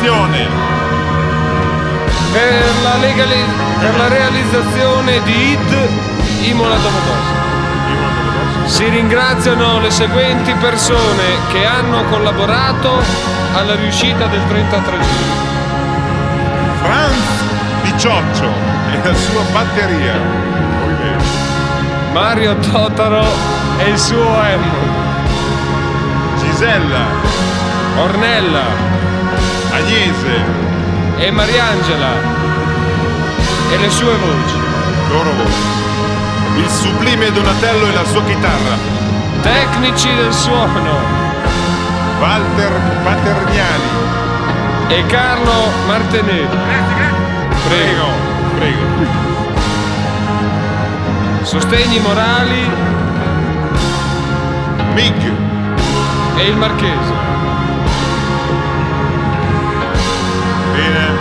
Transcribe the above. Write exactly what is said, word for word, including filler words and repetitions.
donazione per la, legali- per la realizzazione di I D Imola Domodossola. Si ringraziano le seguenti persone che hanno collaborato alla riuscita del trentatré giri. Franz Di Cioccio e la sua batteria, Mario Totaro e il suo M, Gisella, Ornella, Agnese e Mariangela e le sue voci, loro voci, il sublime Donatello e la sua chitarra, tecnici del suono, Walter Paterniani e Carlo Martinelli. Prego, prego. Sostegni morali, Mig e il Marchese. Bene.